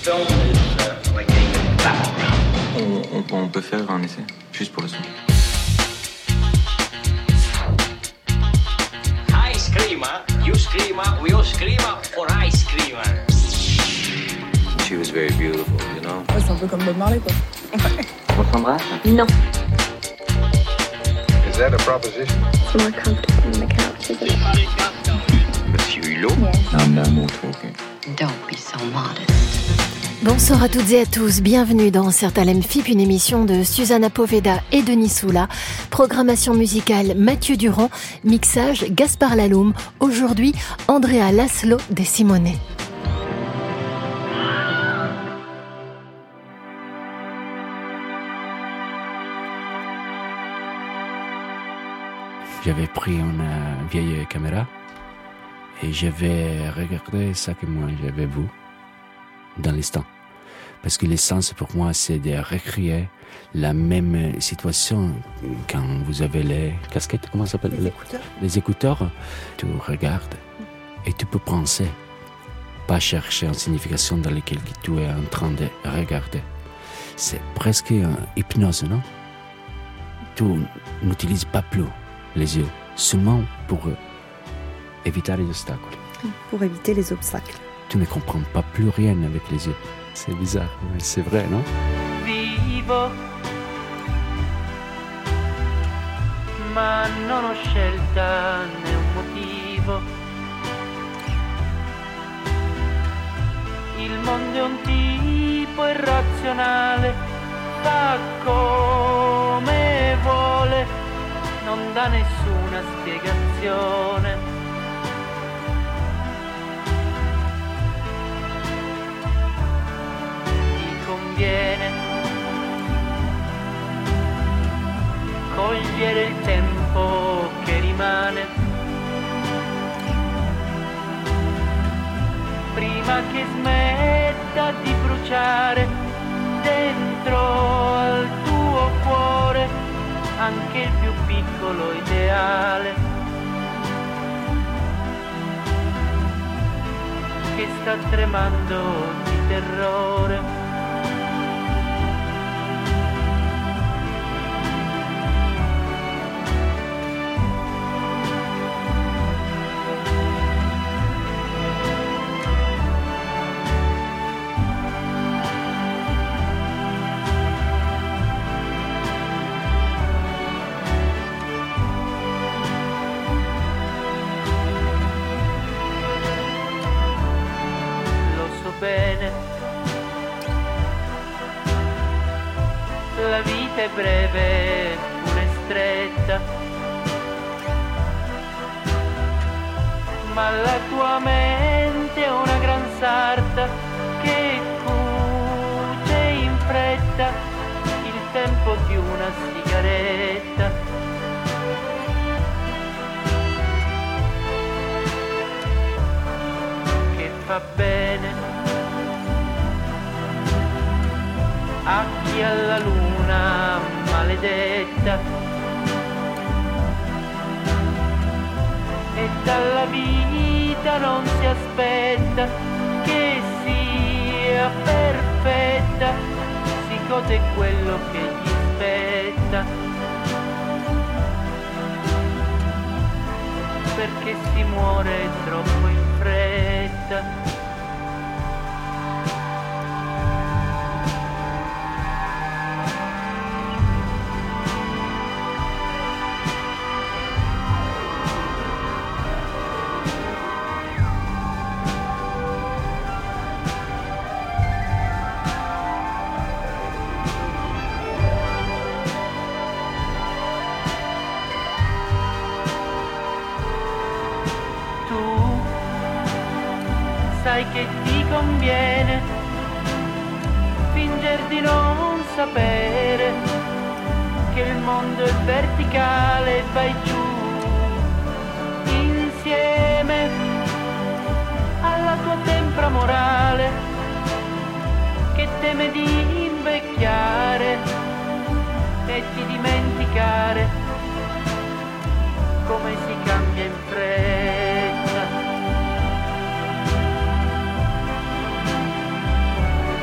film is like being in the background. On peut faire un essai, juste pour le son. Ice creamer, you screamer, we all screamer for ice creamer. She was very beautiful, you know. Ouais, c'est un peu comme Bob Marley, quoi. On s'embrasse? Non. Is that a proposition? It's more comfortable on the couch, isn't it? Monsieur Hulot? Yes. No more talking. Don't be so modest. Bonsoir à toutes et à tous, bienvenue dans Certains FIP, une émission de Susanna Poveda et Denis Soula. Programmation musicale Mathieu Durand, mixage Gaspard Laloum. Aujourd'hui, Andrea Laszlo De Simone. J'avais pris une vieille caméra et j'avais regardé ce que moi j'avais vu dans l'instant. Parce que l'essence pour moi c'est de recréer la même situation quand vous avez les casquettes, comment ça s'appelle? Les écouteurs. Tu regardes et tu peux penser, pas chercher une signification dans laquelle tu es en train de regarder. C'est presque une hypnose, non? Tu n'utilises pas plus les yeux, seulement pour éviter les obstacles. Pour éviter les obstacles. Tu ne comprends pas plus rien avec les yeux. C'est bizarre, mais c'est vrai, non? Vivo, ma non ho scelta né un motivo. Il mondo è un tipo irrazionale, fa come vuole, non dà nessuna spiegazione. Cogliere il tempo che rimane prima che smetta di bruciare dentro al tuo cuore anche il più piccolo ideale che sta tremando di terrore. Bene, la vita è breve, pure stretta, ma la tua mente è una gran sarta che cuce in fretta il tempo di una sigaretta. Che fa bene a chi alla luna maledetta e dalla vita non si aspetta che sia perfetta, si gode quello che gli spetta, perché si muore troppo in fretta. Sai che ti conviene finger di non sapere che il mondo è verticale e vai giù insieme alla tua tempra morale che teme di invecchiare e di dimenticare come si cambia in fretta.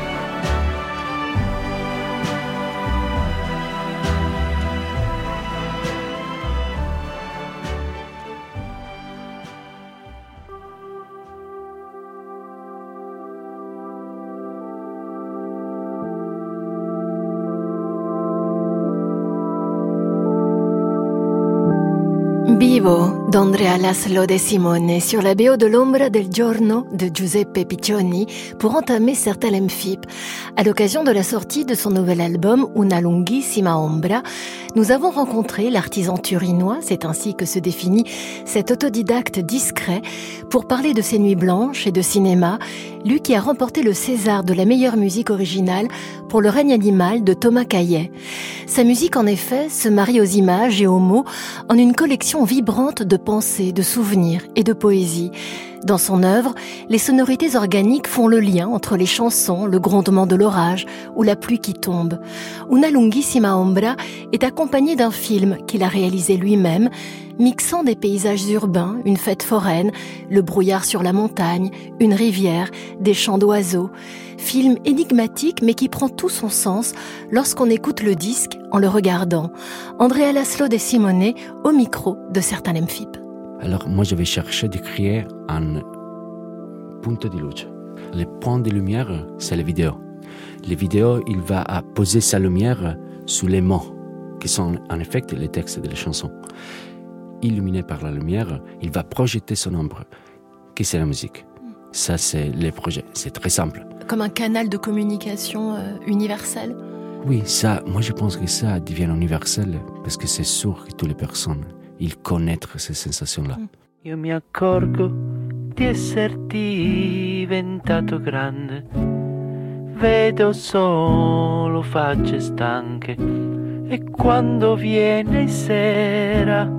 Vivo d'Andrea Laszlo De Simone sur la BO de l'Ombra del Giorno de Giuseppe Piccioni pour entamer Certains FIP. À l'occasion de la sortie de son nouvel album Una lunghissima ombra, nous avons rencontré l'artisan turinois, c'est ainsi que se définit cet autodidacte discret, pour parler de ses nuits blanches et de cinéma, lui qui a remporté le César de la meilleure musique originale pour Le règne animal de Thomas Caillet. Sa musique, en effet, se marie aux images et aux mots en une collection vibrante de pensées, de souvenirs et de poésie. Dans son œuvre, les sonorités organiques font le lien entre les chansons, le grondement de l'orage ou la pluie qui tombe. Una lunghissima ombra est accompagné d'un film qu'il a réalisé lui-même, mixant des paysages urbains, une fête foraine, le brouillard sur la montagne, une rivière, des chants d'oiseaux. Film énigmatique mais qui prend tout son sens lorsqu'on écoute le disque en le regardant. Andrea Laszlo De Simone au micro de Certains FIP. Alors moi je vais chercher de créer un punto di luce. Le point de lumière, c'est la vidéo. La vidéo, il va poser sa lumière sur les mots, qui sont en effet les textes de la chanson. Illuminé par la lumière, il va projeter son ombre, qui c'est la musique. Ça, c'est les projets. C'est très simple. Comme un canal de communication universel? Oui, ça, moi je pense que ça devient universel, parce que c'est sûr que toutes les personnes il connaître ces sensations-là. Io mi accorgo di esserti diventato grande, vedo solo facce stanche e quando viene sera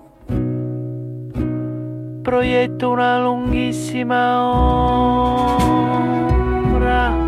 proietto una lunghissima ombra.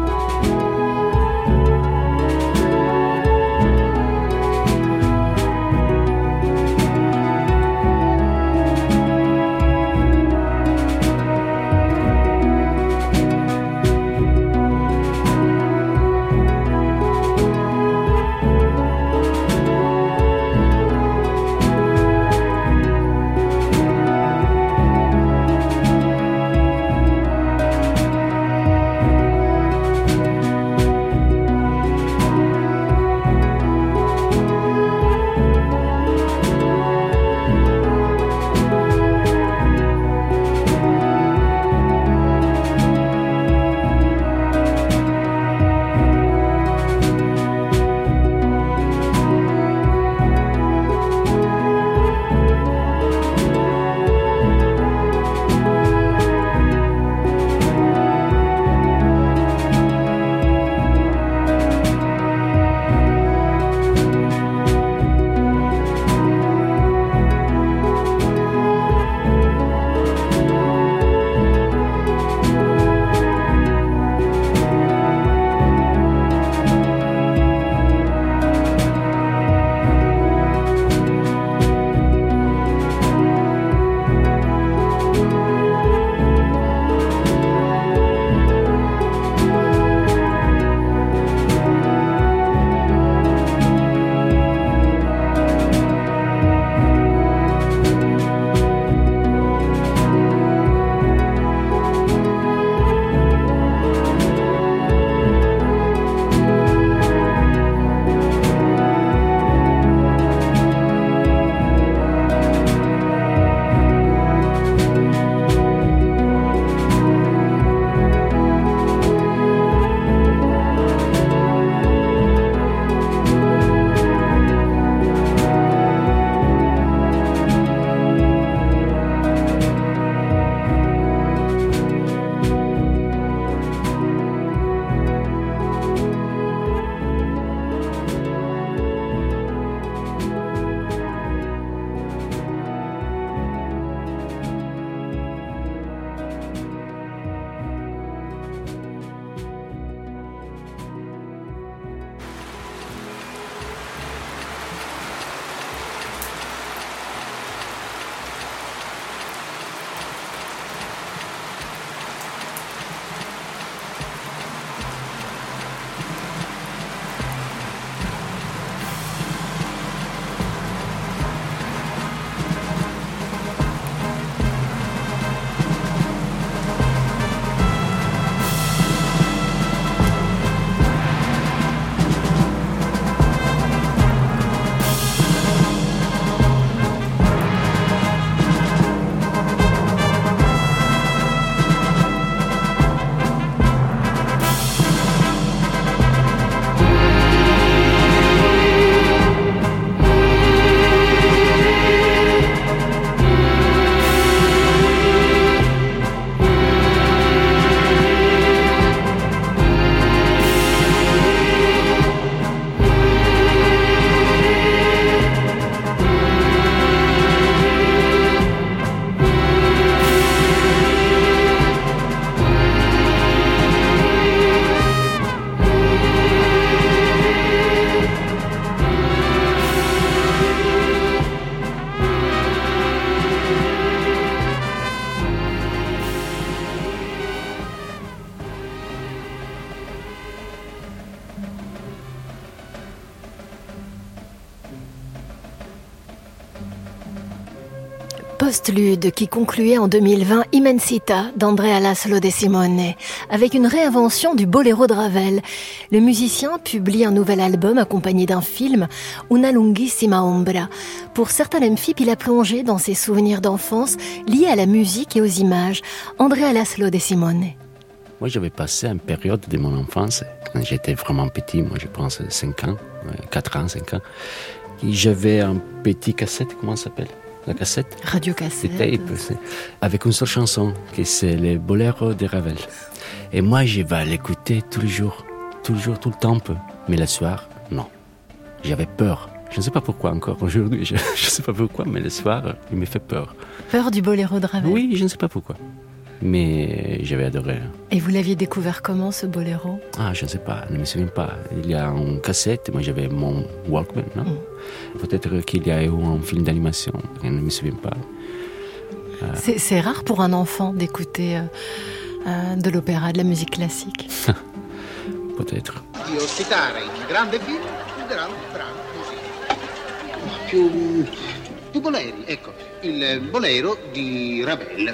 Postlude qui concluait en 2020 Immensità d'Andrea Laszlo De Simone avec une réinvention du boléro de Ravel. Le musicien publie un nouvel album accompagné d'un film, Una lunghissima ombra. Pour certains Lemfip, il a plongé dans ses souvenirs d'enfance liés à la musique et aux images. Andrea Laszlo De Simone. Moi, j'avais passé une période de mon enfance, quand j'étais vraiment petit, moi je pense 5 ans, 4 ans, 5 ans. Et j'avais un petit cassette, comment ça s'appelle ? La cassette, radio-cassette, avec une seule chanson, qui c'est le boléro de Ravel. Et moi, je vais l'écouter tous les jours, tout le temps. Mais le soir, non. J'avais peur. Je ne sais pas pourquoi encore aujourd'hui, je ne sais pas pourquoi, mais le soir, il me fait peur. Peur du boléro de Ravel ? Oui, je ne sais pas pourquoi. Mais j'avais adoré. Et vous l'aviez découvert comment, ce boléro ? Ah, je ne sais pas, je ne me souviens pas. Il y a une cassette, moi j'avais mon Walkman, non ? Peut-être qu'il y a eu un film d'animation, je ne me souviens pas. C'est rare pour un enfant d'écouter de l'opéra, de la musique classique. Peut-être. Di ospitare il grande film, il grande brano così. Più boleri, ecco, il bolero di Ravel.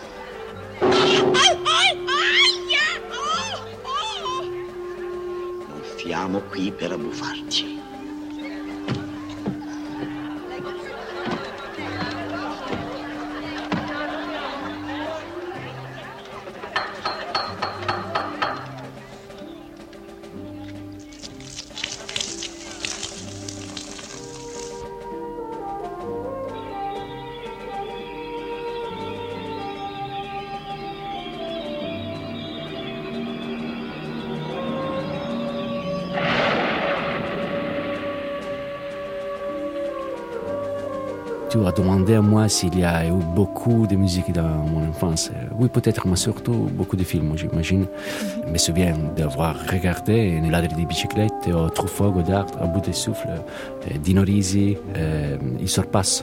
Non stiamo qui per abbuffarci. Tu as demandé à moi s'il y a eu beaucoup de musique dans mon enfance. Oui, peut-être, mais surtout beaucoup de films, j'imagine. Je me souviens d'avoir regardé Un ladro di biciclette, Truffaut, Godard, À bout de souffle, Dino Risi, Il sorpasso.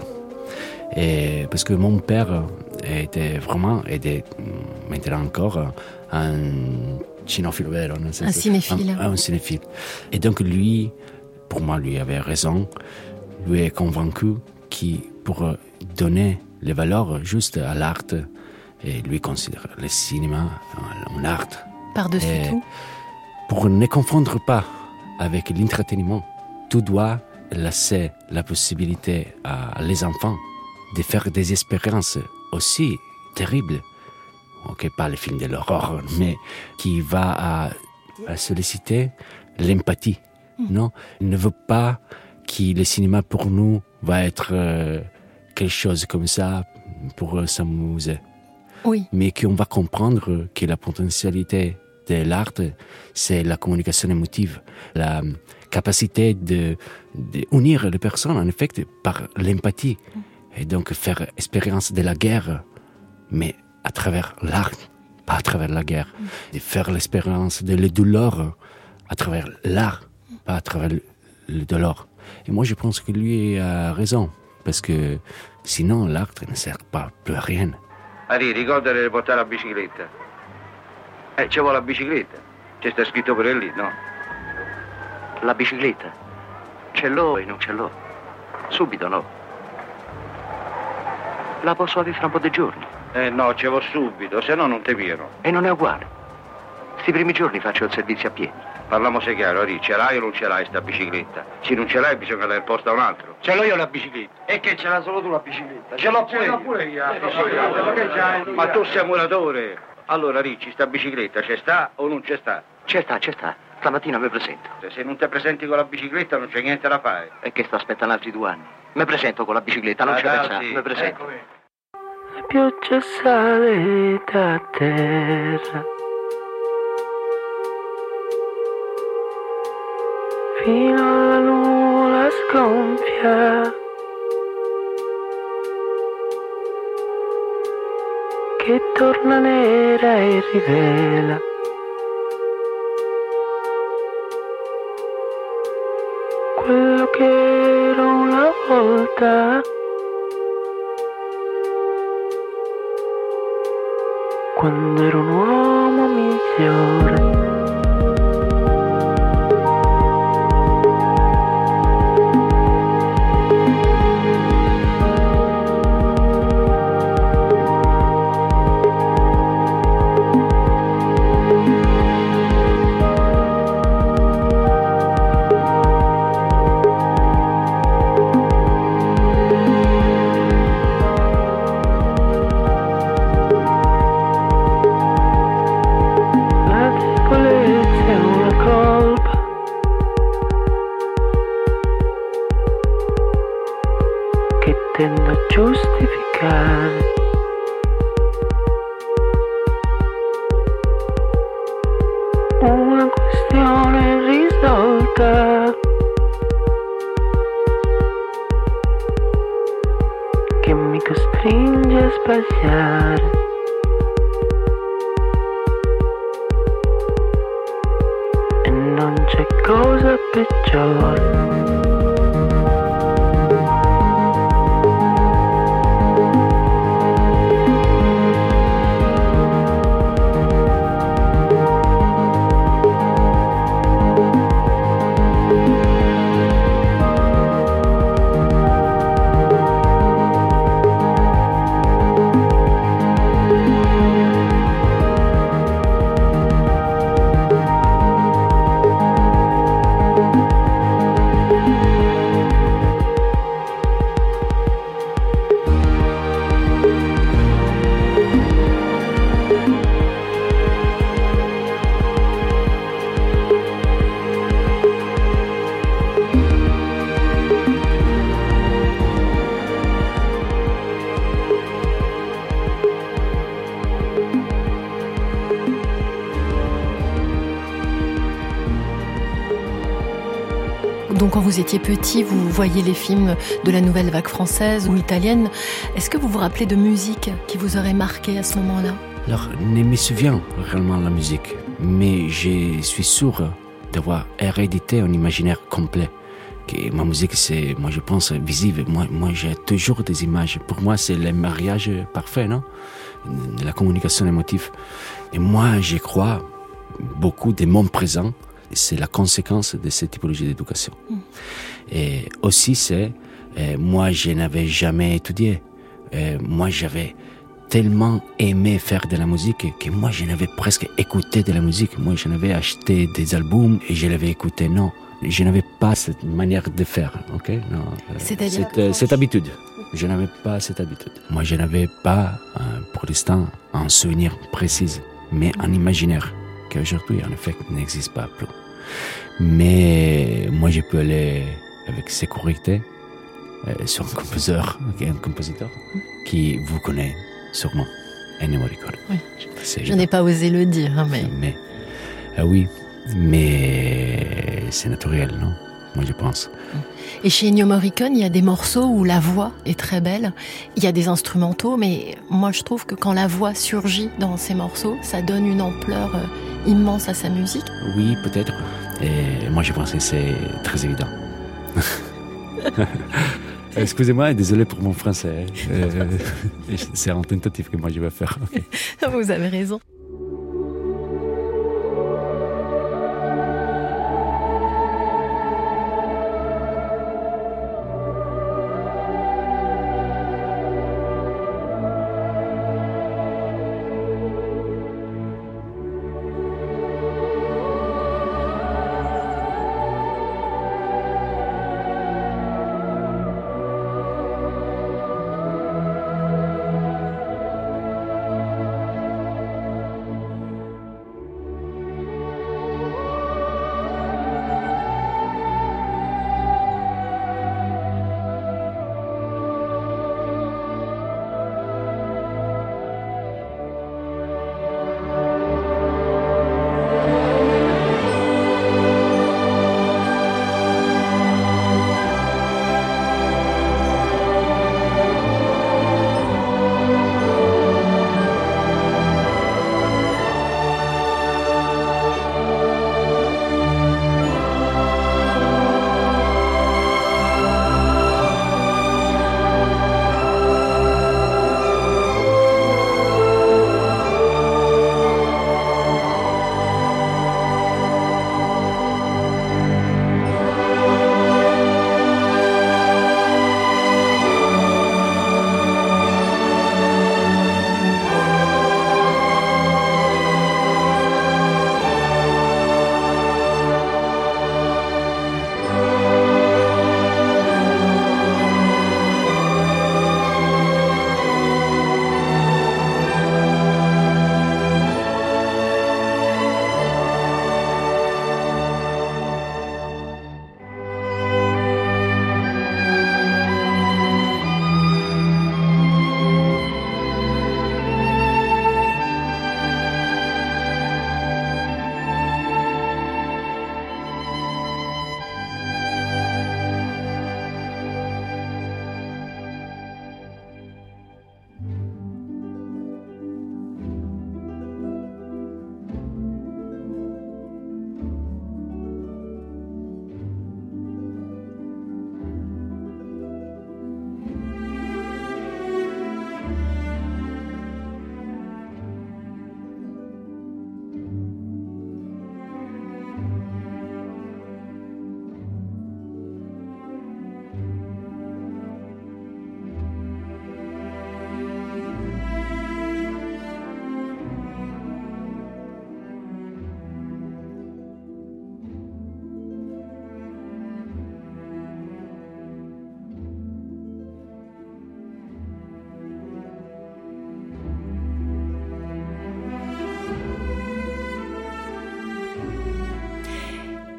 Et parce que mon père était vraiment, et maintenant encore, un cinéphile vero. Un cinéphile. Un cinéphile. Et donc lui, pour moi, lui avait raison. Lui est convaincu qui, pour donner les valeurs justes à l'art, et lui considère le cinéma un art. Par-dessus tout. Pour ne confondre pas avec l'entreteniment, tu dois laisser la possibilité à les enfants de faire des expériences aussi terribles, ok, pas le film de l'horreur, mais qui va à solliciter l'empathie. Non, il ne veut pas que le cinéma pour nous va être quelque chose comme ça pour s'amuser. Oui. Mais qu'on va comprendre que la potentialité de l'art, c'est la communication émotive, la capacité d'unir les personnes, en effet, par l'empathie. Et donc faire expérience de la guerre, mais à travers l'art, pas à travers la guerre. De faire l'expérience de la douleur à travers l'art, pas à travers le douleur. Et moi, je pense que lui a raison, parce que sinon, l'art ne sert pas plus à rien. Ari, ricordati di portare la bicicletta. Ci vuole la bicicletta. C'è sta scritto pure lì, no? La bicicletta? Ce l'ho e non ce l'ho. Subito no. La posso avere fra un po' di giorni. No, ci vuole subito, se no non te pieno. E non è uguale. Sti primi giorni faccio il servizio a piedi. Parliamoci chiaro, Ari, ce l'hai o non ce l'hai sta bicicletta? Se non ce l'hai bisogna dare posto a un altro. Ce l'ho io la bicicletta. E che ce l'ha solo tu la bicicletta? Ce l'ho pure io. Ma tu sei muratore. Allora, Ricci, sta bicicletta c'è sta o non c'è sta? C'è sta. Stamattina mi presento. Se non ti presenti con la bicicletta non c'è niente da fare. E che sto aspettando altri 2 anni? Mi presento con la bicicletta, non c'è pensare. Mi presento. La pioggia sale da terra fino alla luna sgonfia che torna nera e rivela quello che era una volta, quando ero un uomo migliore. giustificare. Una questione risolta che mi costringe a sbagliare. E non c'è cosa peggiore. Donc quand vous étiez petit, vous voyiez les films de la nouvelle vague française ou italienne. Est-ce que vous vous rappelez de musique qui vous aurait marqué à ce moment-là? Alors, je me souviens réellement de la musique, mais je suis sûr d'avoir hérédité un imaginaire complet. Que ma musique, c'est, moi je pense, visible. Moi j'ai toujours des images. Pour moi, c'est le mariage parfait, non? La communication émotive. Et moi, je crois beaucoup de mon présent. C'est la conséquence de cette typologie d'éducation. Et aussi, c'est, moi, je n'avais jamais étudié. Moi, j'avais tellement aimé faire de la musique que moi, je n'avais presque écouté de la musique. Moi, je n'avais acheté des albums et je l'avais écouté. Non, je n'avais pas cette manière de faire. Ok, non. C'est-à-dire cette habitude. Je n'avais pas cette habitude. Moi, je n'avais pas, pour l'instant, un souvenir précis, mais un imaginaire qui aujourd'hui, en effet, n'existe pas plus. Mais moi, je peux aller avec sécurité sur un compositeur qui vous connaît sûrement, Ennio Morricone. Oui. Je n'ai pas osé le dire, mais... oui, mais c'est naturel, non? Moi, je pense. Et chez Ennio Morricone, il y a des morceaux où la voix est très belle. Il y a des instrumentaux, mais moi, je trouve que quand la voix surgit dans ces morceaux, ça donne une ampleur immense à sa musique. Oui, peut-être. Et moi, je pense que c'est très évident. Excusez-moi, désolé pour mon français. C'est un tentative que moi, je vais faire. Vous avez raison.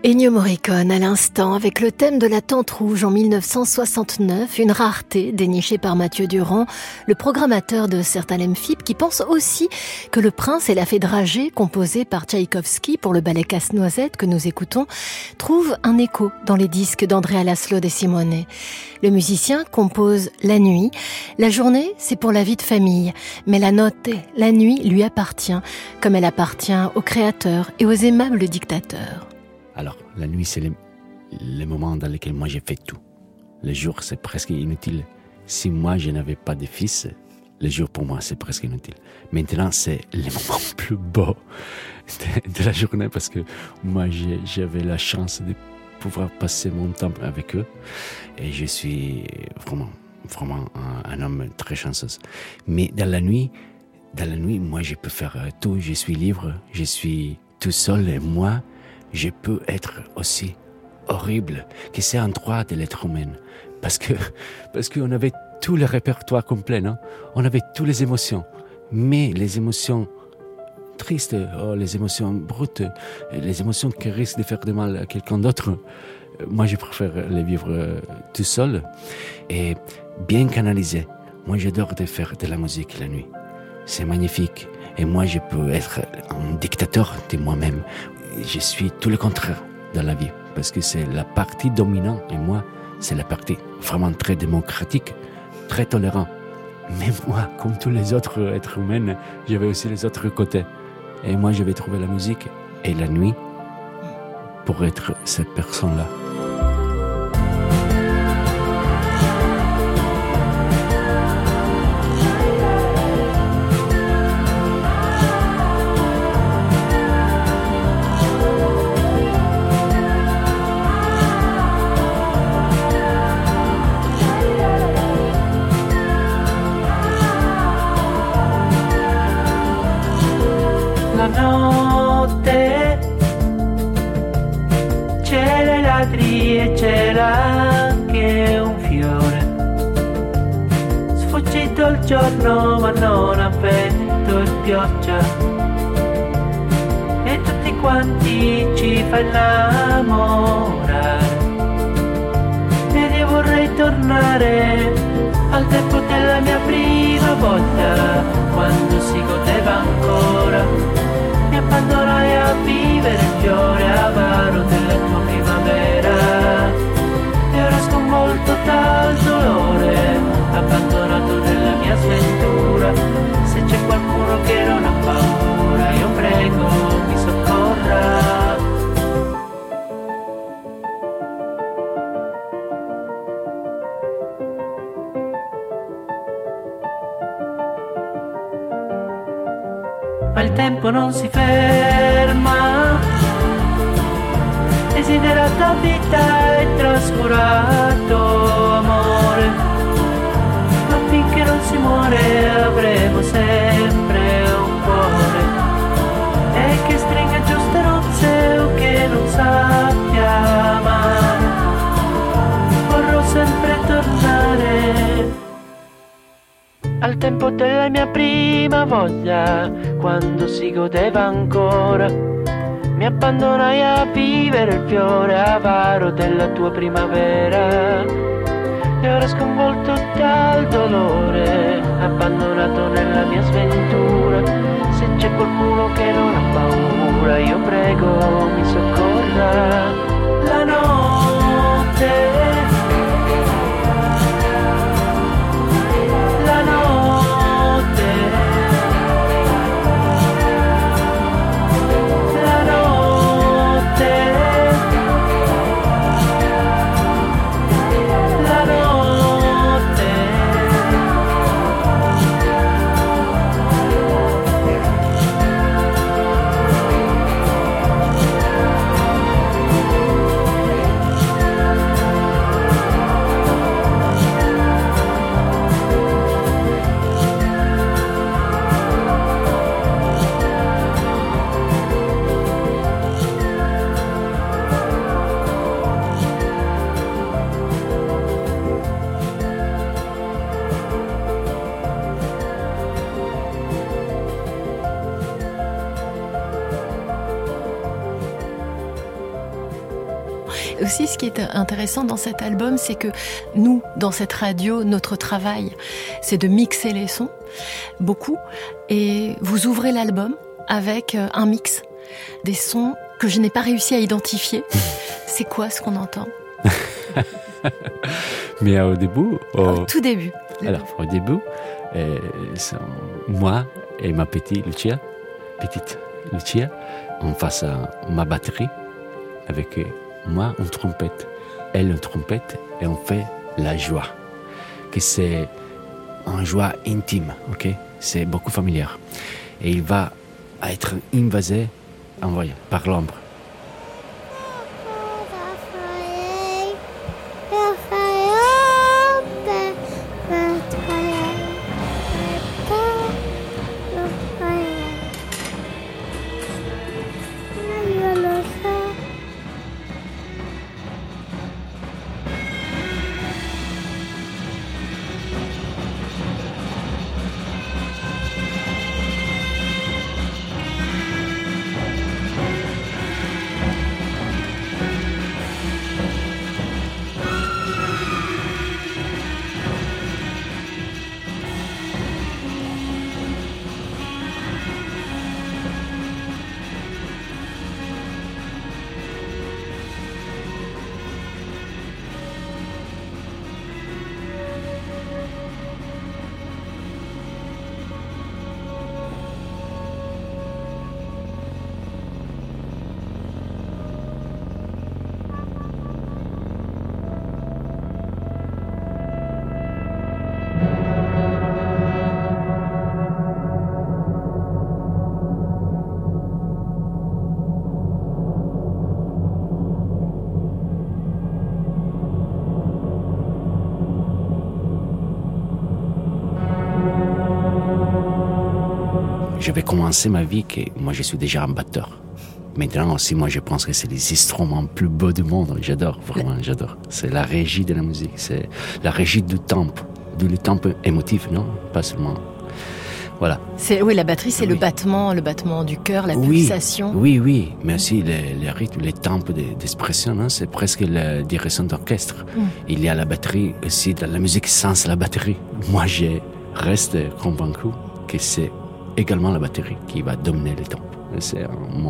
Ennio Morricone à l'instant avec le thème de la Tente Rouge en 1969, une rareté dénichée par Mathieu Durand, le programmateur de Sertalem FIP, qui pense aussi que Le Prince et la Fée dragée, composé par Tchaïkovski pour le ballet Casse-Noisette que nous écoutons, trouve un écho dans les disques d'Andrea Laszlo de Simone. Le musicien compose la nuit. La journée, c'est pour la vie de famille, mais la notte, la nuit, lui appartient, comme elle appartient aux créateurs et aux aimables dictateurs. Alors, la nuit, c'est les moments dans lesquels moi j'ai fait tout. Le jour, c'est presque inutile. Si moi, je n'avais pas de fils, le jour pour moi, c'est presque inutile. Maintenant, c'est les moments plus beaux de la journée parce que moi, j'avais la chance de pouvoir passer mon temps avec eux. Et je suis vraiment un homme très chanceux. Mais dans la nuit, moi, je peux faire tout. Je suis libre, je suis tout seul et moi, je peux être aussi horrible, que c'est un droit de l'être humain. Parce qu'on avait tout le répertoire complet, non? On avait toutes les émotions. Mais les émotions tristes, les émotions brutes, les émotions qui risquent de faire du mal à quelqu'un d'autre, moi je préfère les vivre tout seul et bien canalisé. Moi j'adore de faire de la musique la nuit. C'est magnifique. Et moi je peux être un dictateur de moi-même. Je suis tout le contraire dans la vie, parce que c'est la partie dominante, et moi, c'est la partie vraiment très démocratique, très tolérant. Mais moi, comme tous les autres êtres humains, j'avais aussi les autres côtés. Et moi, je vais trouver la musique et la nuit pour être cette personne-là. E c'era anche un fiore sfuggito il giorno ma non ha vento e pioggia e tutti quanti ci fa innamorare ed io vorrei tornare al tempo della mia prima volta quando si godeva ancora mi abbandonai a vivere il fiore avaro della tua primavera e ora sconvolto dal dolore abbandonato nella mia sventura se c'è qualcuno che non ha paura io prego mi soccorra. Ma il tempo non si ferma, desiderata vita e trascurato amore, ma finché non si muore avremo sempre un cuore e che stringa giuste nozze o che non sappia amare, vorrò sempre tornare al tempo della mia prima voglia, quando si godeva ancora. Mi abbandonai a vivere il fiore avaro della tua primavera. E ora sconvolto dal dolore, abbandonato nella mia sventura. Se c'è qualcuno che non ha paura, io prego mi soccorra. La notte. aussi, ce qui est intéressant dans cet album, c'est que nous, dans cette radio, notre travail, c'est de mixer les sons, beaucoup, et vous ouvrez l'album avec un mix des sons que je n'ai pas réussi à identifier. C'est quoi ce qu'on entend? Mais au début... Au tout début. Alors, au début, moi et ma petite Lucia, on face à ma batterie, avec moi une trompette, elle une trompette, et on fait la joie. Que c'est une joie intime, ok? C'est beaucoup familier. Et il va être invasé, envoyé par l'ombre. Je vais commencer ma vie que moi je suis déjà un batteur. Maintenant aussi, moi je pense que c'est les instruments plus beaux du monde. J'adore, vraiment, j'adore. C'est la régie de la musique, c'est la régie du tempo émotif, non? Pas seulement. Voilà. Oui, la batterie, c'est le battement du cœur, la pulsation. Oui, mais aussi les rythmes, les tempos d'expression, hein, c'est presque la direction d'orchestre. Il y a la batterie aussi dans la musique sans la batterie. Moi, je reste convaincu que c'est également la batterie qui va dominer les tempos. C'est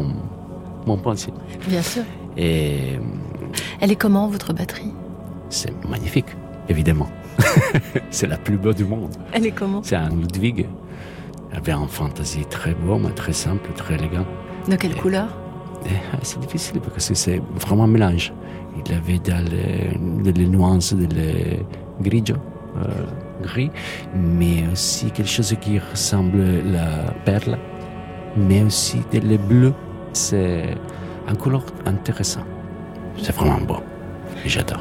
mon pensée. Bien sûr. Et elle est comment, votre batterie? C'est magnifique, évidemment. C'est la plus belle du monde. Elle est comment? C'est un Ludwig. Il avait une fantaisie très beau, mais très simple, très élégant. De quelle couleur? C'est difficile parce que c'est vraiment un mélange. Il avait des nuances de grigio, gris, mais aussi quelque chose qui ressemble à la perle, mais aussi des bleus. C'est un couleur intéressant. C'est vraiment beau. Et j'adore.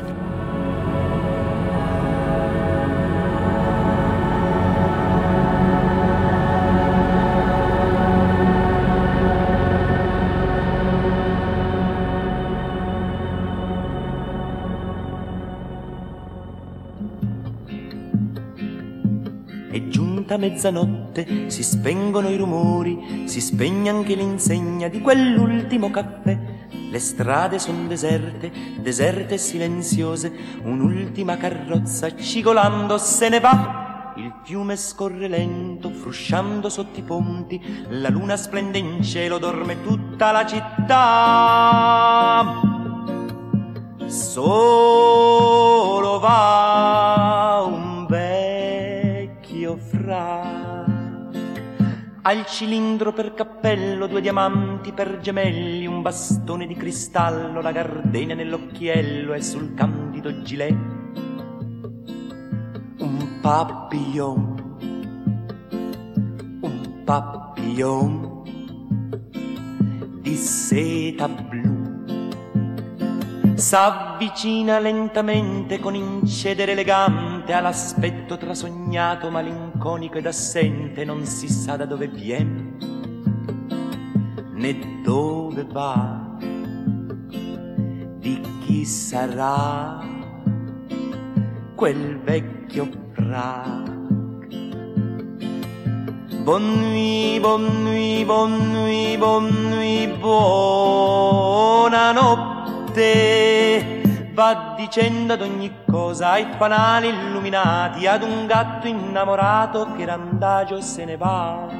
Mezzanotte si spengono i rumori, si spegne anche l'insegna di quell'ultimo caffè. Le strade son deserte, deserte e silenziose, un'ultima carrozza cigolando se ne va. Il fiume scorre lento, frusciando sotto i ponti, la luna splende in cielo, dorme tutta la città. Solo va un vecchio fra, al cilindro per cappello 2 diamanti per gemelli, un bastone di cristallo, la gardenia nell'occhiello e sul candido gilet un papillon di seta blu. S'avvicina lentamente con incedere elegante all'aspetto trasognato, malinconico ed assente, non si sa da dove viene né dove va, di chi sarà quel vecchio frac. Bonne nuit, bonne nuit, bonne nuit, bonne nuit, buonanotte. va dicendo ad ogni cosa, ai fanali illuminati, ad un gatto innamorato che randagio se ne va.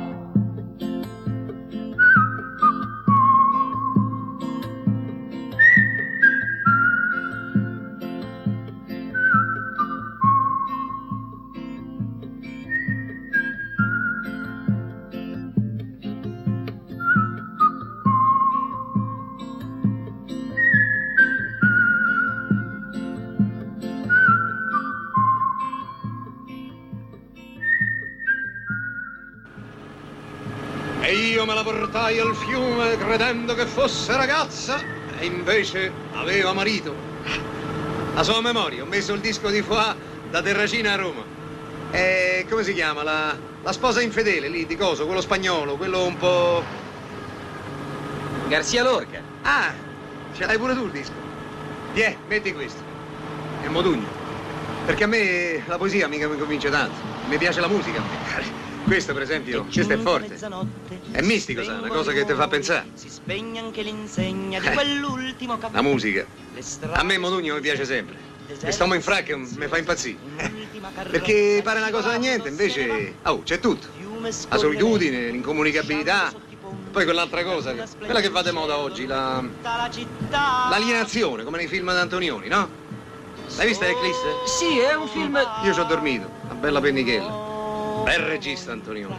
E io me la portai al fiume credendo che fosse ragazza e invece aveva marito. A sua memoria ho messo il disco di Foà da Terracina a Roma. E come si chiama? La sposa infedele lì di coso, quello spagnolo, quello un po'... Garcia Lorca. Ah, ce l'hai pure tu il disco? Metti questo. È Modugno. Perché a me la poesia mica mi convince tanto. Mi piace la musica. Questo per esempio, questo è forte. È mistico, sa, una cosa che ti fa pensare. Si spegne anche l'insegna di quell'ultimo caffè. La musica. A me Modugno mi piace sempre. Quest'uomo in frac mi fa impazzire. Perché pare una cosa da niente, invece... Oh, c'è tutto. La solitudine, l'incomunicabilità. Poi quell'altra cosa, quella che va di moda oggi, l'alienazione, come nei film d'Antonioni, no? L'hai vista Eclisse? Sì, è un film... Io ci ho dormito, una bella pennichella. Bel regista Antonioni.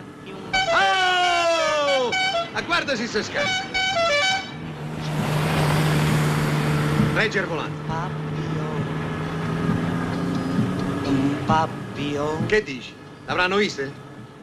Oh! Ma guarda se si scazza. Regge il volante. Un papillon. Che dici? L'avranno viste?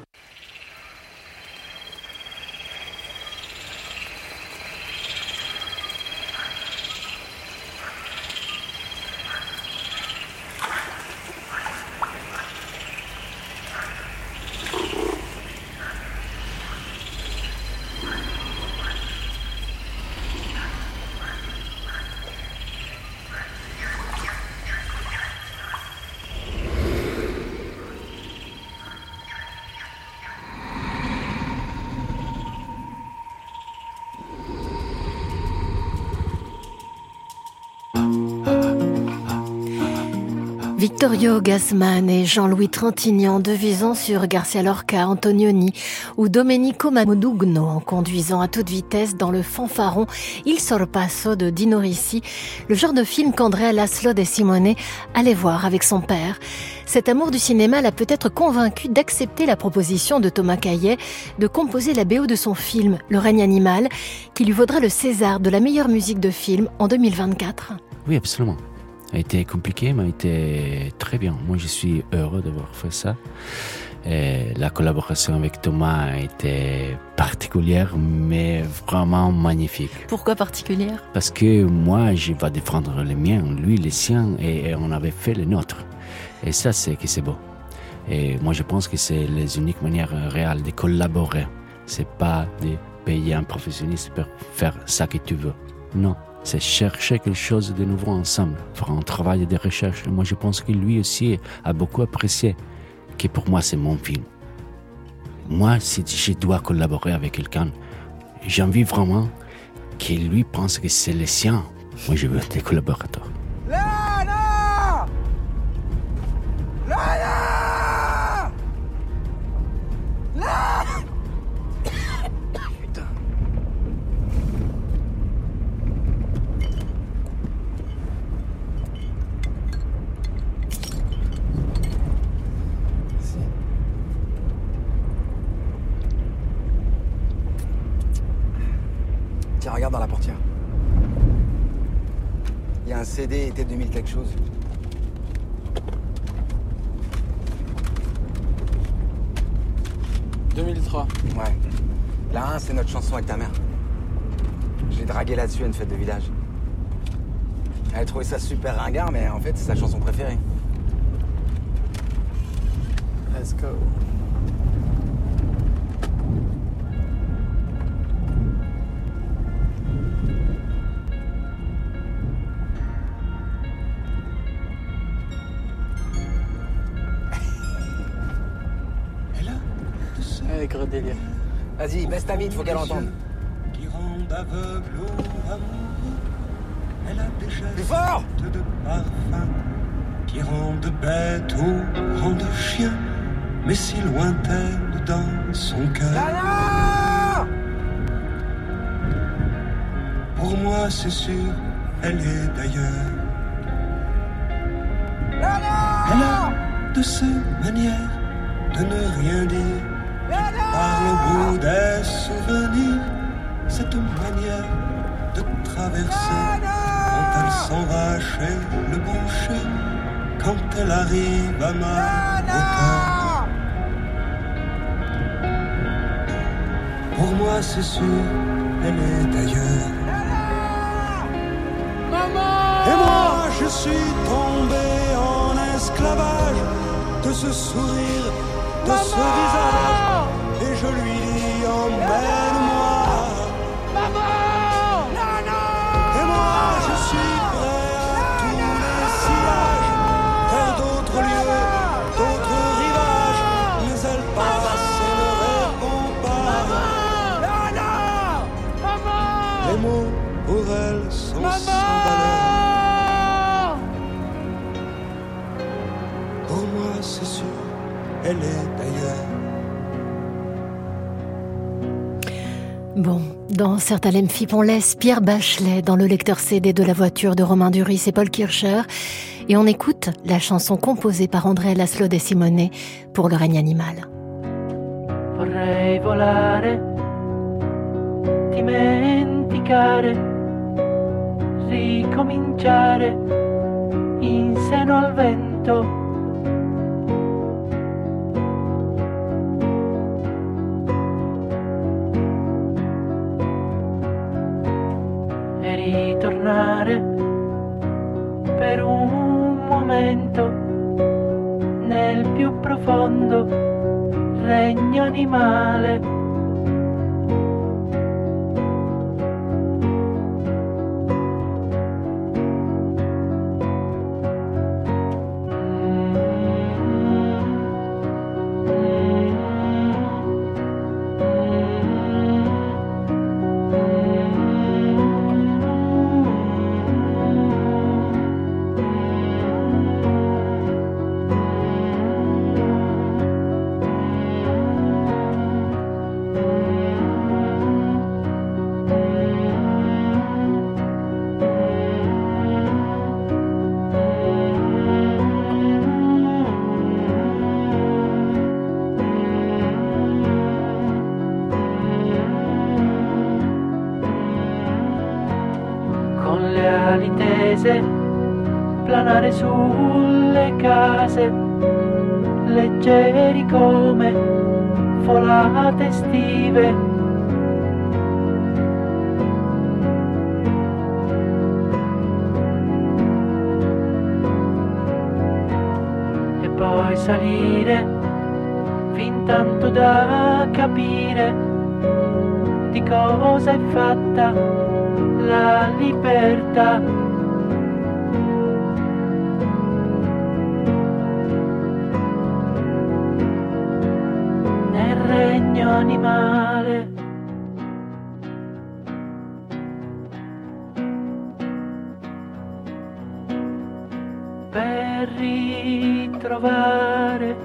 Vittorio Gassman et Jean-Louis Trintignant devisant sur Garcia Lorca, Antonioni ou Domenico Modugno en conduisant à toute vitesse dans le fanfaron Il Sorpasso de Dino Risi, le genre de film qu'Andrea Laszlo de Simone allait voir avec son père. Cet amour du cinéma l'a peut-être convaincu d'accepter la proposition de Thomas Caillet de composer la BO de son film Le règne animal, qui lui vaudra le César de la meilleure musique de film en 2024. Oui, absolument. Ça a été compliqué, mais a été très bien. Moi, je suis heureux d'avoir fait ça. Et la collaboration avec Thomas a été particulière, mais vraiment magnifique. Pourquoi particulière? Parce que moi, je vais défendre les miens, lui les siens, et on avait fait les nôtres. Et ça, c'est que c'est beau. Et moi, je pense que c'est les uniques manières réelles de collaborer. C'est pas de payer un professionniste pour faire ça que tu veux. Non. C'est chercher quelque chose de nouveau ensemble, faire un travail de recherche. Et moi, je pense que lui aussi a beaucoup apprécié que pour moi, c'est mon film. Moi, si je dois collaborer avec quelqu'un, j'ai envie vraiment que lui pense que c'est le sien. Moi, je veux des collaborateurs. Lana! Lana! Lana! Tiens, regarde dans la portière. Il y a un CD été 2000 quelque chose. « 2003. Ouais. La 1, c'est notre chanson avec ta mère. Je l'ai dragué là-dessus à une fête de village. Elle a trouvé ça super ringard, mais en fait, c'est sa chanson préférée. Let's go. Gros délire. Vas-y, baisse ta bite, faut qu'elle entende. Qui rendent aveugle au amour. Plus fort! De parfum qui rendent bête ou rendent chien, mais si lointaine dans son cœur. Lana! Pour moi, c'est sûr, elle est d'ailleurs. Lana! Elle a de ces manières de ne rien dire, qui parle au bout des souvenirs, cette manière de traverser quand elle s'en va chez le boucher, quand elle arrive à ma hauteur. Pour moi, c'est sûr, elle est d'ailleurs. Maman! Et moi, je suis tombé en esclavage de ce sourire, de ce visage, et je lui dis emmène-moi. Maman! Nana! Et moi, je suis prêt à tous les sillages, vers d'autres lieux, d'autres rivages, mais elle passe et ne répond pas. Nana! Maman! Les mots pour elle sont sans valeur. Pour moi, c'est sûr, elle est d'ailleurs. Bon, dans Certains FIP, on laisse Pierre Bachelet dans le lecteur CD de la voiture de Romain Duris et Paul Kircher, et on écoute la chanson composée par Andrea Laszlo De Simone pour Le règne animal. Vorrei volare, dimenticare, ricominciare in seno al vento. E ritornare per un momento nel più profondo regno animale. Planare sulle case, leggeri come folate estive. E poi salire fin tanto da capire di cosa è fatta la libertà. Regno animale. Per ritrovare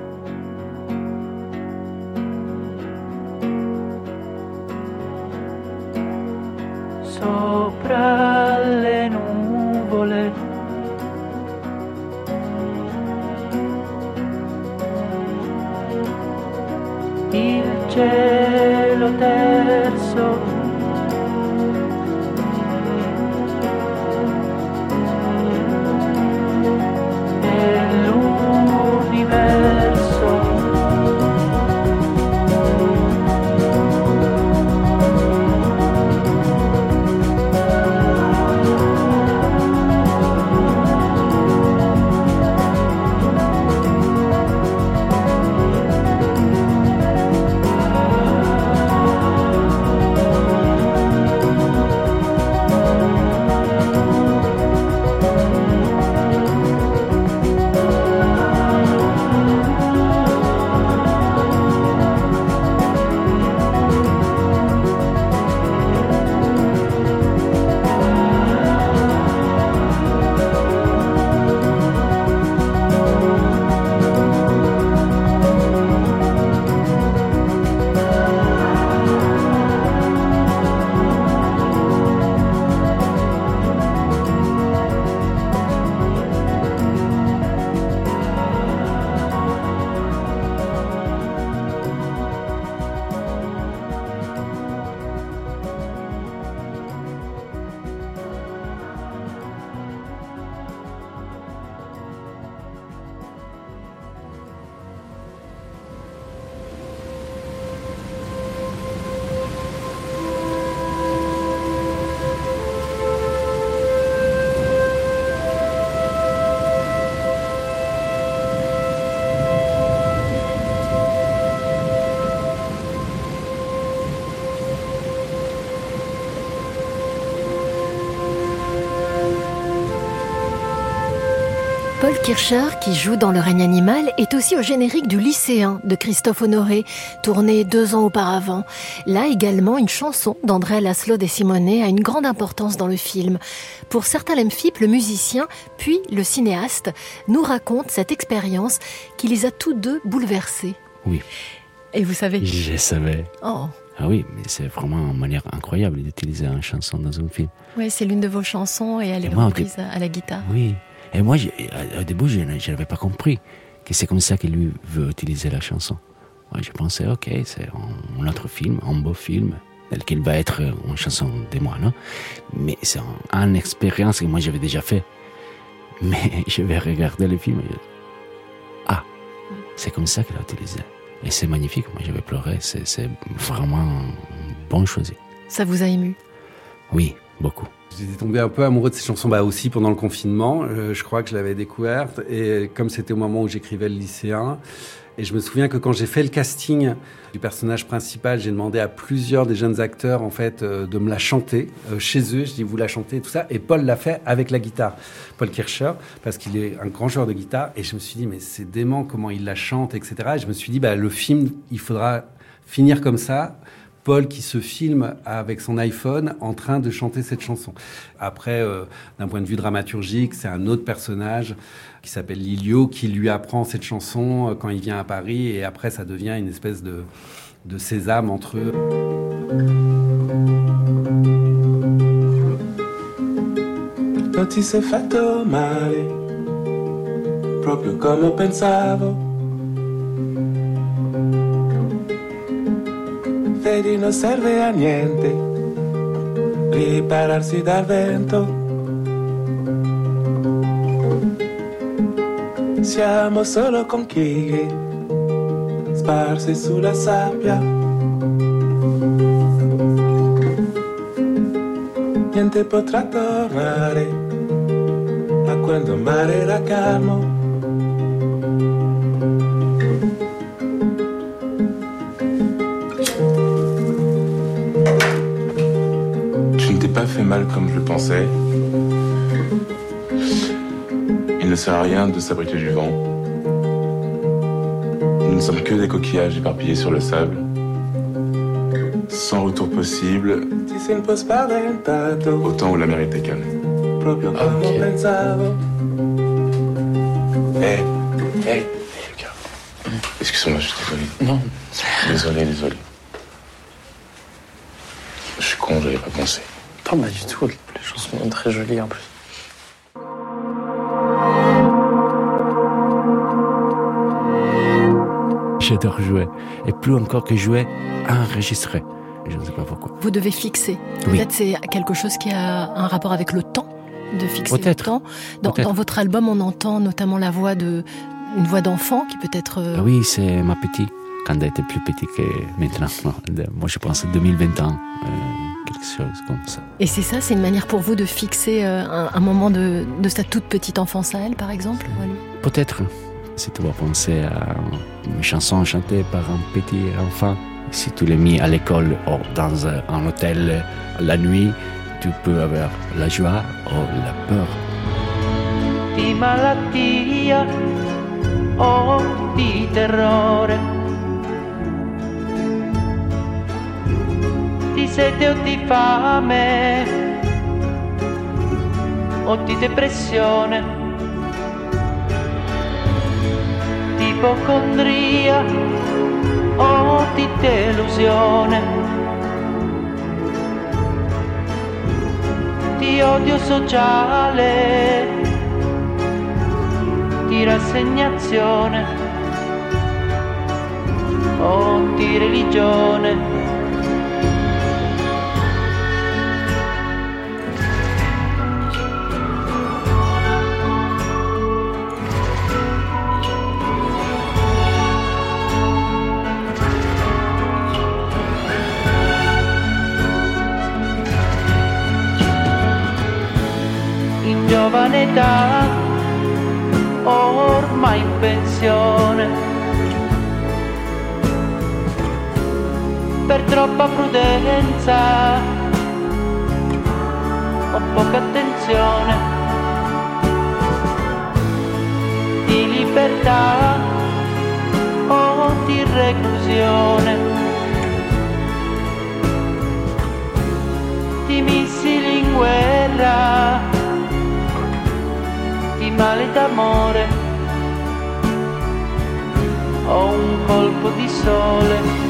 sopra le nuvole il cielo terzo, e l'universo. Paul Kircher, qui joue dans Le règne animal, est aussi au générique du Lycéen de Christophe Honoré, tourné 2 ans auparavant. Là également, une chanson d'André Laszlo De Simone a une grande importance dans le film. Pour Sertalem Fip, le musicien, puis le cinéaste, nous raconte cette expérience qui les a tous deux bouleversés. Oui. Et vous savez? Je savais. Oh. Ah oui, mais c'est vraiment une manière incroyable d'utiliser une chanson dans un film. Oui, c'est l'une de vos chansons et elle est reprise à la guitare. Oui. Et moi, au début, je n'avais pas compris que c'est comme ça qu'il lui veut utiliser la chanson. Ouais, je pensais, ok, c'est un autre film, un beau film, tel qu'il va être une chanson de moi, non? Mais c'est une expérience que moi j'avais déjà fait. Mais je vais regarder le film et ah, c'est comme ça qu'il a utilisé. Et c'est magnifique, moi je vais pleurer, c'est vraiment bon choisi. Ça vous a ému? Oui, beaucoup. J'étais tombé un peu amoureux de ces chansons aussi pendant le confinement. Je crois que je l'avais découverte. Et comme c'était au moment où j'écrivais Le Lycéen, et je me souviens que quand j'ai fait le casting du personnage principal, j'ai demandé à plusieurs des jeunes acteurs en fait de me la chanter chez eux. Je dis vous la chantez et tout ça. Et Paul l'a fait avec la guitare, Paul Kircher, parce qu'il est un grand joueur de guitare. Et je me suis dit mais c'est dément comment il la chante, etc. Et je me suis dit le film il faudra finir comme ça. Paul qui se filme avec son iPhone en train de chanter cette chanson. Après, d'un point de vue dramaturgique, c'est un autre personnage qui s'appelle Lilio qui lui apprend cette chanson quand il vient à Paris et après ça devient une espèce de sésame entre eux. Non ti sei fatto male, proprio come pensavo. Vedi non serve a niente ripararsi dal vento. Siamo solo conchiglie sparse sulla sabbia. Niente potrà tornare a quando il mare era calmo. Pas fait mal comme je le pensais. Il ne sert à rien de s'abriter du vent. Nous ne sommes que des coquillages éparpillés sur le sable. Sans retour possible. Au temps où la mer était calme. Hey, Lucas. Excuse-moi, je t'ai volé. Non. Désolé. Je suis con, j'avais pas pensé. Non, pas du tout. Les chansons sont très jolies en plus. J'adore jouer. Et plus encore que jouer, enregistrer. Je ne sais pas pourquoi. Vous devez fixer. Oui. Peut-être c'est quelque chose qui a un rapport avec le temps, de fixer peut-être. Le temps. Dans votre album, on entend notamment la voix une voix d'enfant qui peut être... Oui, c'est ma petite. Quand elle était plus petite que maintenant. Moi, je pense 2021. Quelque chose comme ça. Et c'est ça, c'est une manière pour vous de fixer un moment de sa toute petite enfance à elle, par exemple? Peut-être. Si tu vas penser à une chanson chantée par un petit enfant, si tu l'as mis à l'école ou dans un hôtel la nuit, tu peux avoir la joie ou la peur. Di malattia o di terrore, di sete o di fame o di depressione, di ipocondria o di delusione, di odio sociale, di rassegnazione o di religione. Giovane età, ormai in pensione, per troppa prudenza o poca attenzione, libertà o di reclusione, di missili in guerra, di male d'amore o un colpo di sole.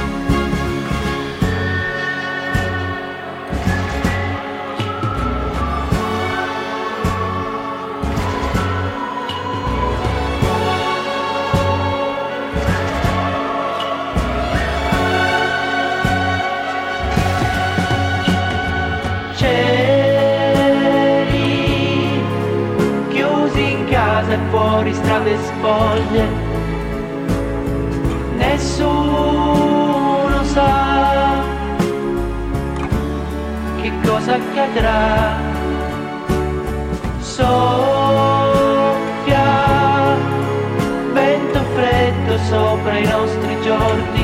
Fuori strade spoglie, nessuno sa che cosa accadrà. Soffia vento freddo sopra i nostri giorni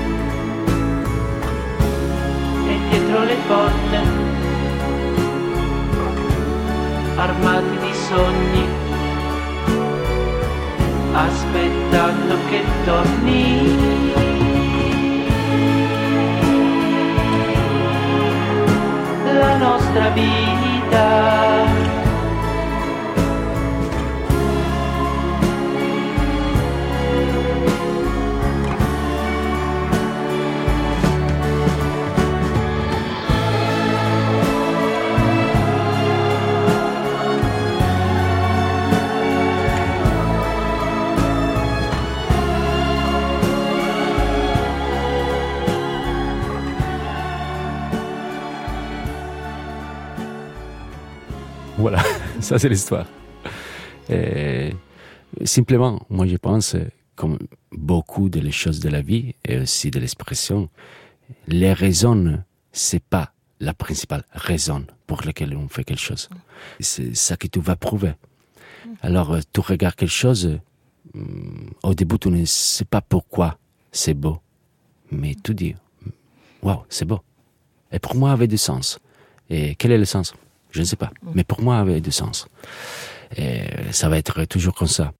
e dietro le porte armati di sogni, aspettando che torni. La nostra vita. Voilà, ça c'est l'histoire. Simplement, moi je pense, comme beaucoup de les choses de la vie et aussi de l'expression, les raisons, c'est pas la principale raison pour laquelle on fait quelque chose. C'est ça que tu vas prouver. Alors, tu regardes quelque chose, au début tu ne sais pas pourquoi c'est beau, mais tu dis, waouh, c'est beau. Et pour moi, avait du sens. Et quel est le sens ? Je ne sais pas, mais pour moi, avait du sens. Et ça va être toujours comme ça.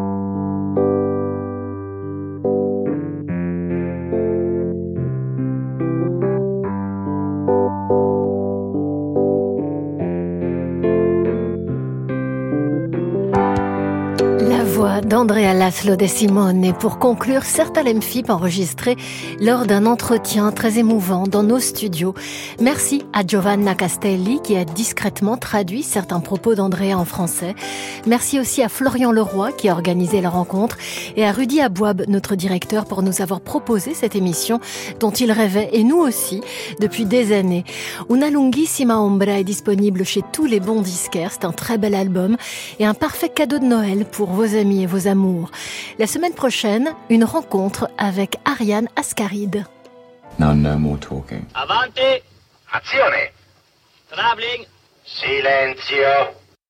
d'Andrea Laszlo De Simone et pour conclure, Certalem FIP enregistré lors d'un entretien très émouvant dans nos studios. Merci à Giovanna Castelli qui a discrètement traduit certains propos d'Andrea en français. Merci aussi à Florian Leroy qui a organisé la rencontre et à Rudy Abouab, notre directeur, pour nous avoir proposé cette émission dont il rêvait, et nous aussi, depuis des années. Una lunghissima ombra est disponible chez tous les bons disquaires. C'est un très bel album et un parfait cadeau de Noël pour vos amis et vos amours. La semaine prochaine, une rencontre avec Ariane Ascaride. Now no more talking. Avanti! Azione! Traveling! Silenzio!